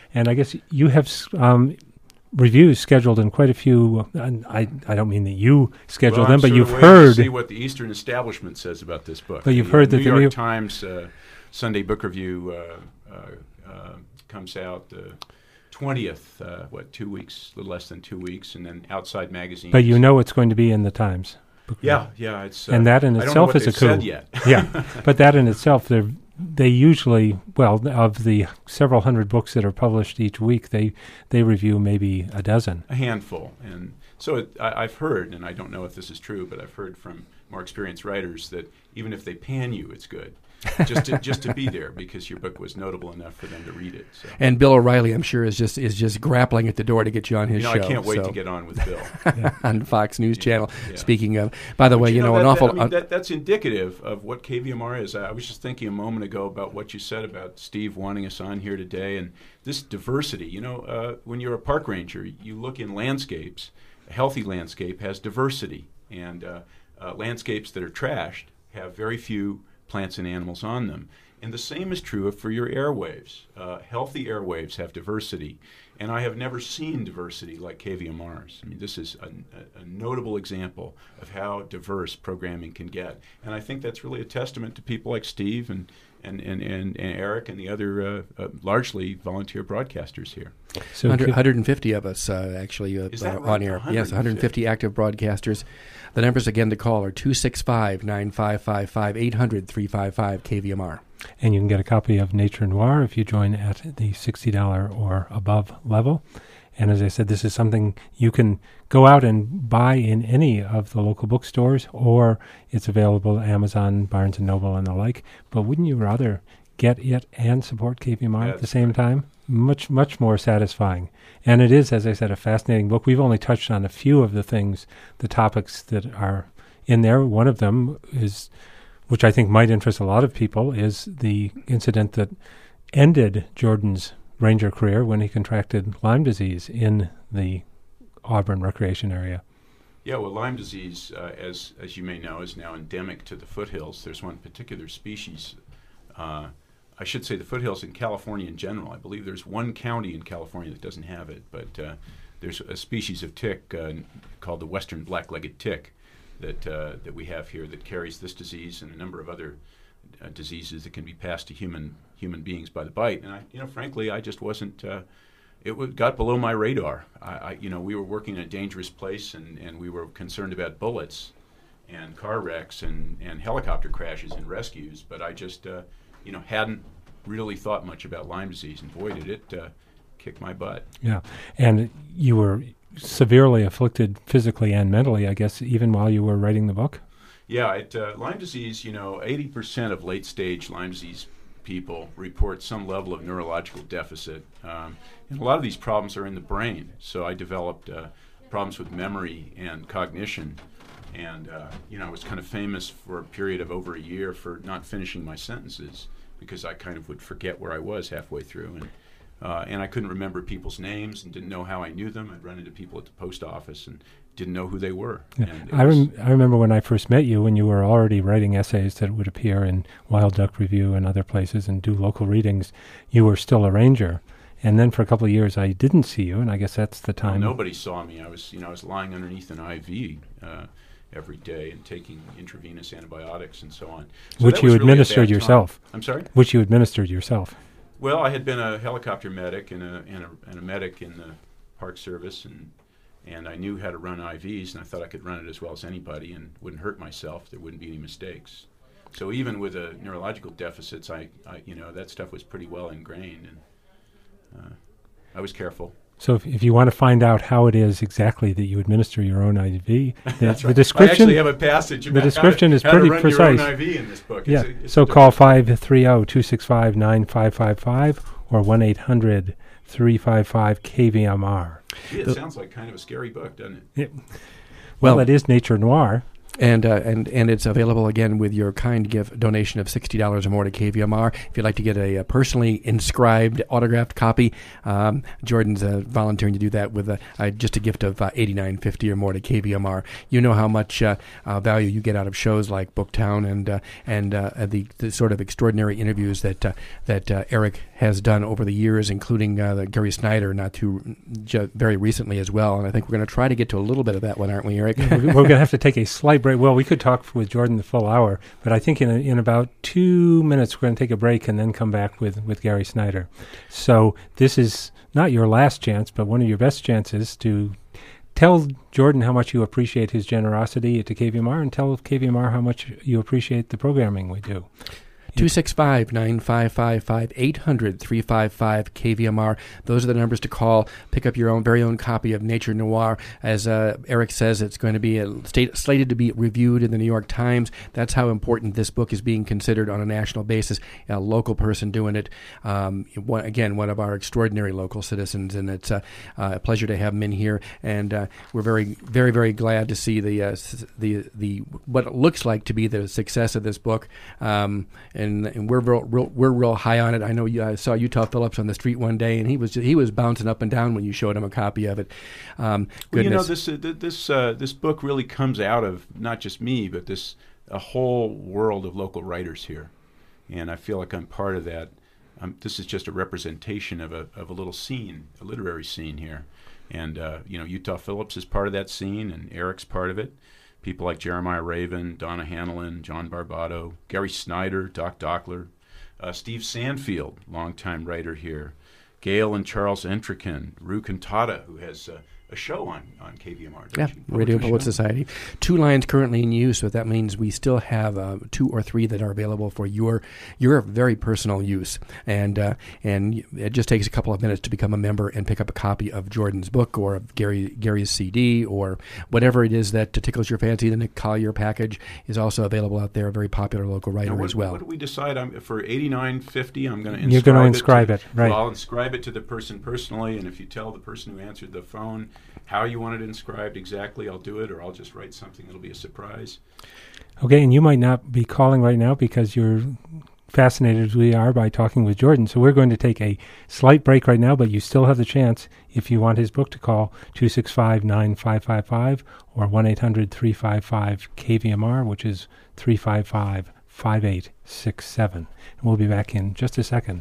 And I guess you have um, reviews scheduled in quite a few. Uh, I I don't mean that you schedule
well,
them,
I'm
but
sort
you've
of waiting
heard.
to see what the Eastern Establishment says about this book.
But you've
the,
heard
uh,
that
New
the
York
New
Times uh, Sunday Book Review uh, uh, uh, comes out the twentieth. Uh, what two weeks? A little less than two weeks, and then Outside Magazine.
But you know it's going to be in the Times. Book
Yeah, yeah. It's uh,
and that in
I don't know
itself
what
is a
they've
coup.
said yet.
Yeah, but that in itself, they're they usually, well, of the several hundred books that are published each week, they they review maybe a dozen.
A handful. And so it, I, I've heard, and I don't know if this is true, but I've heard from more experienced writers that even if they pan you, it's good. just to, just to be there because your book was notable enough for them to read it. So.
And Bill O'Reilly, I'm sure, is just is just grappling at the door to get you on his
you know,
show.
I can't wait
so.
to get on with Bill.
Yeah.
on Fox News
Yeah,
Channel.
yeah.
Speaking of, by the
But
way, you know,
that,
an
that-
awful.
I mean,
uh,
that, that's indicative of what K V M R is. I was just thinking a moment ago about what you said about Steve wanting us on here today, and this diversity. You know, uh, when you're a park ranger, you look in landscapes. A healthy landscape has diversity, and uh, uh, landscapes that are trashed have very few plants and animals on them. And the same is true for your airwaves. Uh, healthy airwaves have diversity. And I have never seen diversity like K V M R's. I mean, this is a, a, a notable example of how diverse programming can get. And I think that's really a testament to people like Steve and, and, and, and, and Eric and the other uh, uh, largely volunteer broadcasters here.
So
one hundred,
could-
one hundred fifty of us uh, actually uh,
Is that
uh,
right?
on air. Yes, one hundred fifty active broadcasters. The numbers again to call are two six five, nine five five five, eight hundred, three five five K V M R.
And you can get a copy of Nature Noir if you join at the sixty dollars or above level. And as I said, this is something you can go out and buy in any of the local bookstores, or it's available at Amazon, Barnes and Noble, and the like. But wouldn't you rather get it and support K V M R at the
That's
same
right.
time? Much, much more satisfying. And it is, as I said, a fascinating book. We've only touched on a few of the things, the topics that are in there. One of them is, which I think might interest a lot of people, is the incident that ended Jordan's ranger career when he contracted Lyme disease in the Auburn recreation area.
Yeah, well, Lyme disease, uh, as as you may know, is now endemic to the foothills. There's one particular species. Uh, I should say the foothills in California in general. I believe there's one county in California that doesn't have it, but uh, there's a species of tick uh, called the western black-legged tick that uh, that we have here that carries this disease and a number of other uh, diseases that can be passed to human human beings by the bite. And I, you know, frankly, I just wasn't. Uh, it w- got below my radar. I, I, you know, we were working in a dangerous place, and, and we were concerned about bullets and car wrecks and, and helicopter crashes and rescues. But I just, uh, you know, hadn't really thought much about Lyme disease, and boy, did it uh, kick my butt.
Yeah, and you were severely afflicted physically and mentally, I guess, even while you were writing the book?
Yeah, it, uh, Lyme disease, you know, eighty percent of late-stage Lyme disease people report some level of neurological deficit. Um, and a lot of these problems are in the brain. So I developed uh, problems with memory and cognition. And, uh, you know, I was kind of famous for a period of over a year for not finishing my sentences because I kind of would forget where I was halfway through. And Uh, and I couldn't remember people's names and didn't know how I knew them. I'd run into people at the post office and didn't know who they were.
Yeah.
And it
I,
was-
rem- I remember when I first met you, when you were already writing essays that would appear in Wild Duck Review and other places and do local readings, you were still a ranger. And then for a couple of years, I didn't see you, and I guess that's the
well,
time.
nobody saw me. I was, you know, I was lying underneath an I V uh, every day and taking intravenous antibiotics and so on. So
Which
that
you
was really a
administered
bad time.
yourself.
I'm sorry?
Which you administered yourself.
Well, I had been a helicopter medic and a, and a, and a medic in the Park Service, and and I knew how to run I Vs, and I thought I could run it as well as anybody and wouldn't hurt myself. There wouldn't be any mistakes. So even with the neurological deficits, I, I you know, that stuff was pretty well ingrained, and uh, I was careful.
So if, if you want to find out how it is exactly that you administer your own I V, the,
That's
the
right.
description...
I actually have a passage
the
about
description
how to,
is
how
pretty
to run
precise.
your own I V in this book.
Yeah,
It's a, it's
so
a
call five three zero, two six five, nine five five five or one eight hundred, three five five, K V M R.
Gee, it sounds like kind of a scary book, doesn't it?
It, well,
Well-
it is Nature Noir.
And, uh, and and it's available again with your kind gift donation of sixty dollars or more to K V M R. If you'd like to get a, a personally inscribed, autographed copy, um, Jordan's uh, volunteering to do that with a, uh, just a gift of uh, eighty-nine fifty or more to K V M R. You know how much uh, uh, value you get out of shows like Booktown and uh, and uh, the, the sort of extraordinary interviews that uh, that uh, Eric has done over the years, including uh, the Gary Snyder not too ju- very recently as well. And I think we're going to try to get to a little bit of that one, aren't we, Eric?
We're going to have to take a slight break. Well, we could talk with Jordan the full hour, but I think in a, in about two minutes we're going to take a break and then come back with, with Gary Snyder. So this is not your last chance, but one of your best chances to tell Jordan how much you appreciate his generosity to K V M R, and tell K V M R how much you appreciate the programming we do.
two six five, nine five five five, eight hundred, three five five, K V M R. Those are the numbers to call. Pick up your own very own copy of Nature Noir. As uh, Eric says, it's going to be a state, slated to be reviewed in the New York Times. That's how important this book is being considered on a national basis. A local person doing it. Um, one, again, one of our extraordinary local citizens, and it's uh, uh, a pleasure to have him in here. And uh, we're very, very, very glad to see the uh, the the what it looks like to be the success of this book. Um, and And, and we're real, real, we're real high on it. I know you, I saw Utah Phillips on the street one day, and he was he was bouncing up and down when you showed him a copy of it. Um,
well, you know, this uh, this uh, this book really comes out of not just me, but this a whole world of local writers here, and I feel like I'm part of that. Um, this is just a representation of a of a little scene, a literary scene here, and uh, you know, Utah Phillips is part of that scene, and Eric's part of it. People like Jeremiah Raven, Donna Hanlon, John Barbato, Gary Snyder, Doc Dockler, uh, Steve Sandfield, longtime writer here, Gail and Charles Entrican, Rue Cantata, who has uh, a show on, on K V M R.
Yeah, Radio Poet Society. Two lines currently in use, so that means we still have uh, two or three that are available for your your very personal use. And uh, and it just takes a couple of minutes to become a member and pick up a copy of Jordan's book or of Gary Gary's C D or whatever it is that tickles your fancy. The Nick Collier package is also available out there, a very popular local writer
what,
as well.
What do we decide? I'm, for eighty-nine fifty, I'm going to inscribe
You're going to inscribe
it,
it, right.
Well, I'll inscribe it to the person personally, and if you tell the person who answered the phone how you want it inscribed exactly, I'll do it, or I'll just write something that'll be a surprise.
Okay, and you might not be calling right now because you're fascinated as we are by talking with Jordan. So we're going to take a slight break right now, but you still have the chance, if you want his book, to call two six five, nine five five five or one eight hundred, three five five, K V M R, which is three five five, five eight six seven. And we'll be back in just a second.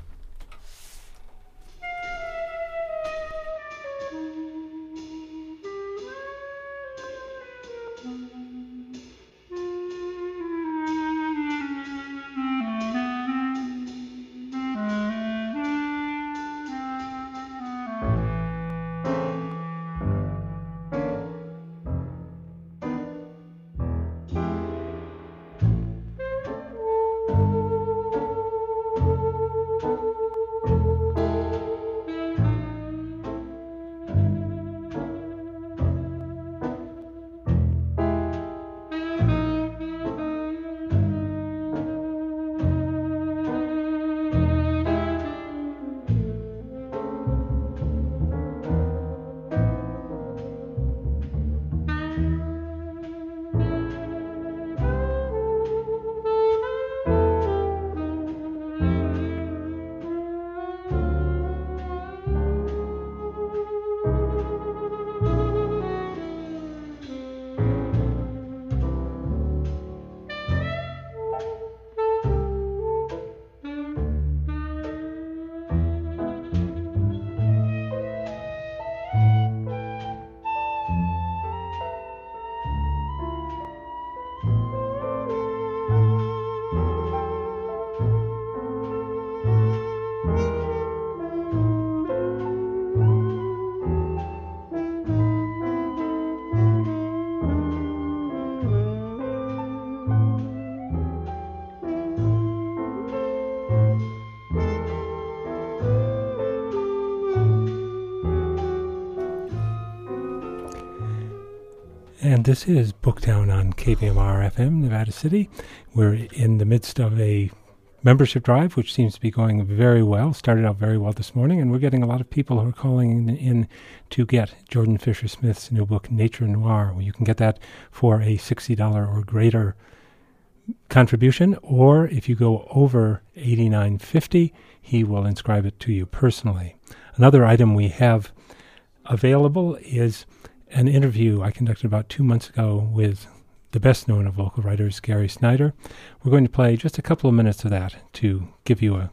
And this is Booktown on K V M R F M, Nevada City. We're in the midst of a membership drive, which seems to be going very well. Started out very well this morning, and we're getting a lot of people who are calling in, in to get Jordan Fisher Smith's new book, Nature Noir. Well, you can get that for a sixty dollars or greater contribution, or if you go over eighty-nine fifty, he will inscribe it to you personally. Another item we have available is an interview I conducted about two months ago with the best known of local writers, Gary Snyder. We're going to play just a couple of minutes of that to give you a, a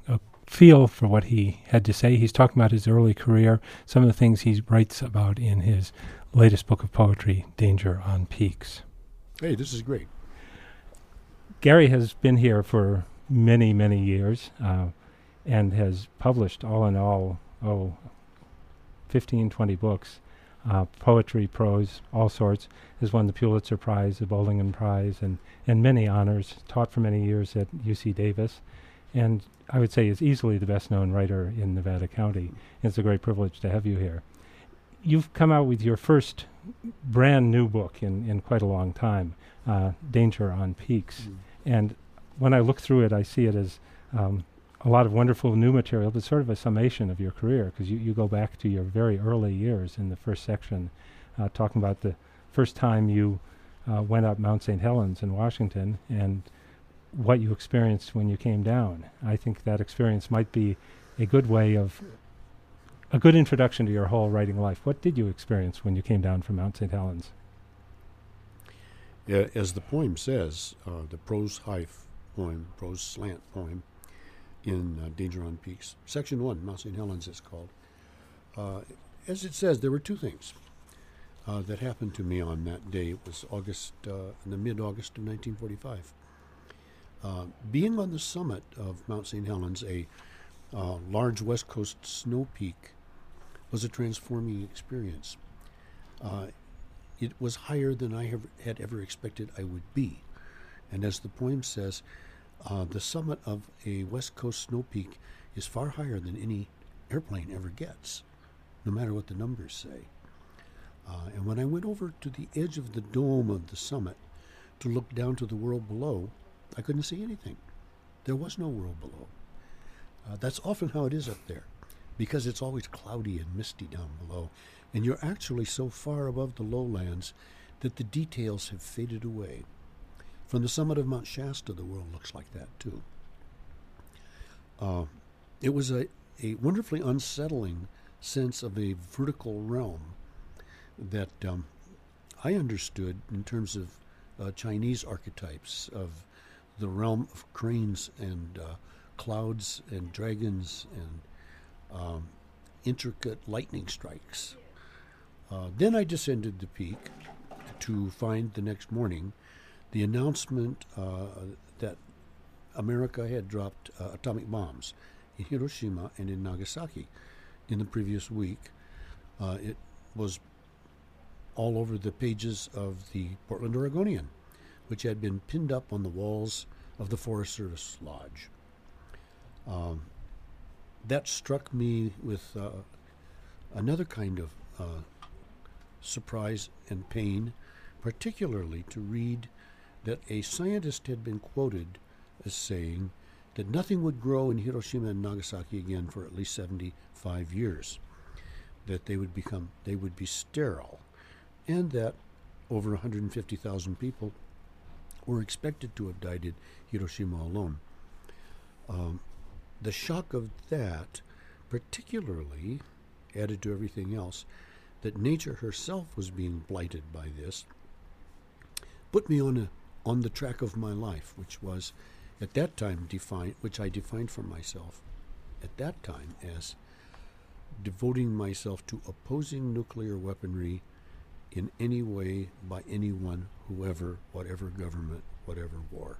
feel for what he had to say. He's talking about his early career, some of the things he writes about in his latest book of poetry, Danger on Peaks.
Hey, this is great.
Gary has been here for many, many years uh, and has published all in all, oh, fifteen, twenty books, uh, poetry, prose, all sorts. Has won the Pulitzer Prize, the Bowlingham Prize, and, and many honors, taught for many years at U C Davis, and I would say is easily the best-known writer in Nevada County. It's a great privilege to have you here. You've come out with your first brand new book in, in quite a long time, uh, Danger on Peaks. Mm. And when I look through it, I see it as um, a lot of wonderful new material, but sort of a summation of your career, because you, you go back to your very early years in the first section, uh, talking about the first time you uh, went up Mount Saint Helens in Washington and what you experienced when you came down. I think that experience might be a good way of, a good introduction to your whole writing life. What did you experience when you came down from Mount Saint Helens?
Yeah, as the poem says, uh, the prose high f- poem, prose slant poem in uh, Danger on Peaks, section one, Mount Saint Helens it's called. Uh, as it says, there were two things uh, that happened to me on that day. It was August, uh, in the mid-August of nineteen forty-five. Uh, being on the summit of Mount Saint Helens, a uh, large West Coast snow peak, was a transforming experience. Uh, it was higher than I have, had ever expected I would be. And as the poem says, uh, the summit of a West Coast snow peak is far higher than any airplane ever gets, no matter what the numbers say. Uh, and when I went over to the edge of the dome of the summit to look down to the world below, I couldn't see anything. There was no world below. Uh, that's often how it is up there, because it's always cloudy and misty down below, and you're actually so far above the lowlands that the details have faded away. From the summit of Mount Shasta, the world looks like that too. Uh, it was a, a wonderfully unsettling sense of a vertical realm that um, I understood in terms of uh, Chinese archetypes of the realm of cranes and uh, clouds and dragons and um, intricate lightning strikes. Uh, then I descended the peak to find the next morning the announcement uh, that America had dropped uh, atomic bombs in Hiroshima and in Nagasaki in the previous week. Uh, it was all over the pages of the Portland Oregonian, which had been pinned up on the walls of the Forest Service Lodge. Um, that struck me with uh, another kind of uh, surprise and pain, particularly to read that a scientist had been quoted as saying that nothing would grow in Hiroshima and Nagasaki again for at least seventy-five years, that they would become, they would be sterile, and that over one hundred fifty thousand people were expected to have died in Hiroshima alone. Um, the shock of that, particularly added to everything else, that nature herself was being blighted by this, put me on a, on the track of my life, which was at that time defined, which I defined for myself at that time as devoting myself to opposing nuclear weaponry in any way by anyone, whoever, whatever government, whatever war.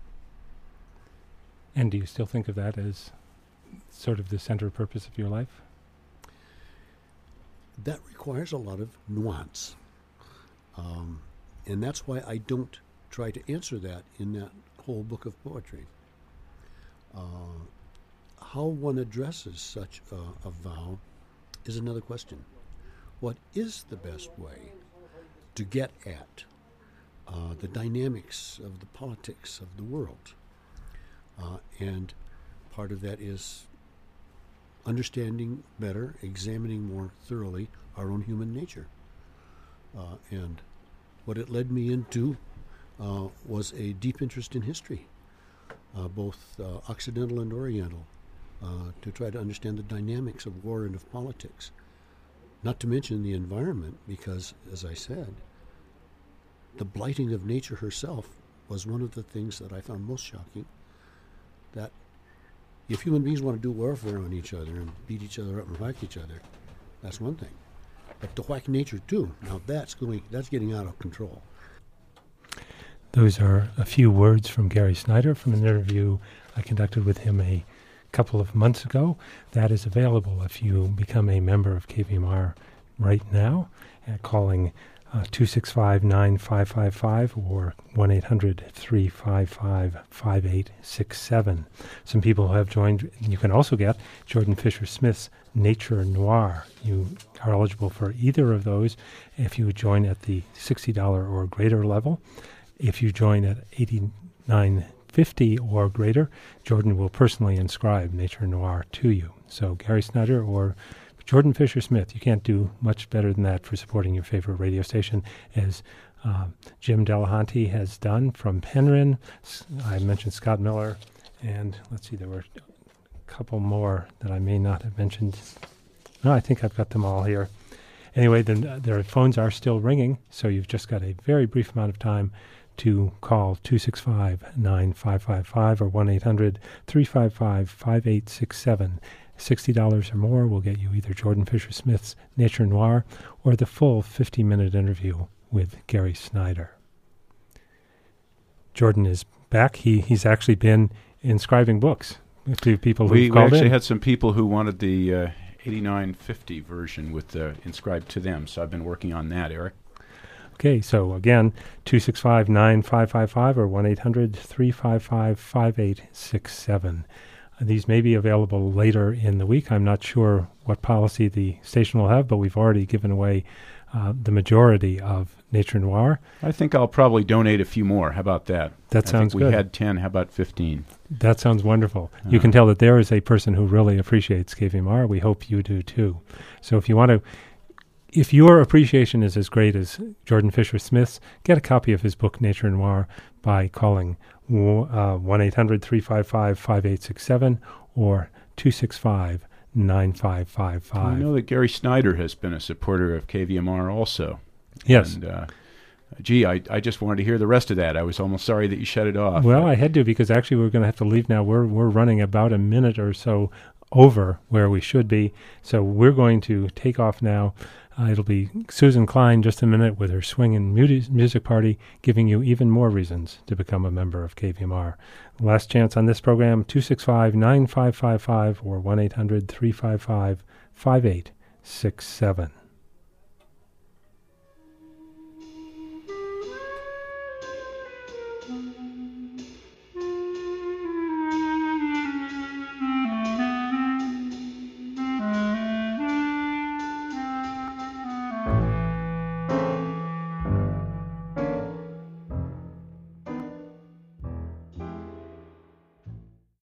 And do you still think of that as sort of the center purpose of your life?
That requires a lot of nuance. Um, and that's why I don't try to answer that in that whole book of poetry. Uh, how one addresses such a, a vow is another question. What is the best way to get at uh, the dynamics of the politics of the world? Uh, and part of that is understanding better, examining more thoroughly our own human nature. Uh, and what it led me into uh, was a deep interest in history, uh, both uh, Occidental and Oriental, uh, to try to understand the dynamics of war and of politics. Not to mention the environment, because, as I said, the blighting of nature herself was one of the things that I found most shocking, that If human beings want to do warfare on each other and beat each other up and whack each other, that's one thing. But to whack nature too, now that's going, that's getting out of control.
Those are a few words from Gary Snyder from an interview I conducted with him a couple of months ago. That is available if you become a member of K V M R right now, uh, calling uh, two six five, nine five five five or one eight hundred, three five five, five eight six seven. Some people who have joined, you can also get Jordan Fisher Smith's Nature Noir. You are eligible for either of those if you join at the sixty dollars or greater level. If you join at eighty-nine fifty or greater, Jordan will personally inscribe Nature Noir to you. So Gary Snyder or Jordan Fisher Smith, you can't do much better than that for supporting your favorite radio station, as uh, Jim Delahanty has done from Penryn. S- I mentioned Scott Miller, and let's see, there were a couple more that I may not have mentioned. No, I think I've got them all here. Anyway, the, their phones are still ringing, so you've just got a very brief amount of time to call two six five, nine five five five or one eight hundred, three five five, five eight six seven. sixty dollars or more will get you either Jordan Fisher Smith's Nature Noir or the full fifty-minute interview with Gary Snyder. Jordan is back. He He's actually been inscribing books to people who
we,
called in.
We actually had some people who wanted the uh, eighty-nine fifty version with uh, inscribed to them, so I've been working on that, Eric.
Okay, so again, two six five, nine five five five or one eight hundred, three five five, five eight six seven. Uh, these may be available later in the week. I'm not sure what policy the station will have, but we've already given away uh, the majority of Nature Noir.
I think I'll probably donate a few more. How about that?
That
I
sounds
think
good.
We had ten. How about fifteen?
That sounds wonderful.
Uh,
You can tell that there is a person who really appreciates K V M R. We hope you do too. So if you want to, if your appreciation is as great as Jordan Fisher Smith's, get a copy of his book Nature Noir by calling uh, one eight hundred, three five five, five eight six seven or two six five, nine five five five.
I know that Gary Snyder has been a supporter of K V M R also.
Yes.
And, uh, gee, I, I just wanted to hear the rest of that. I was almost sorry that you shut it off.
Well, I had to, because actually we're going to have to leave now. We're we're running about a minute or so over where we should be. So we're going to take off now. Uh, it'll be Susan Klein just a minute with her swinging mu- music party, giving you even more reasons to become a member of K V M R. Last chance on this program, two six five, nine five five five or one eight hundred, three five five, five eight six seven.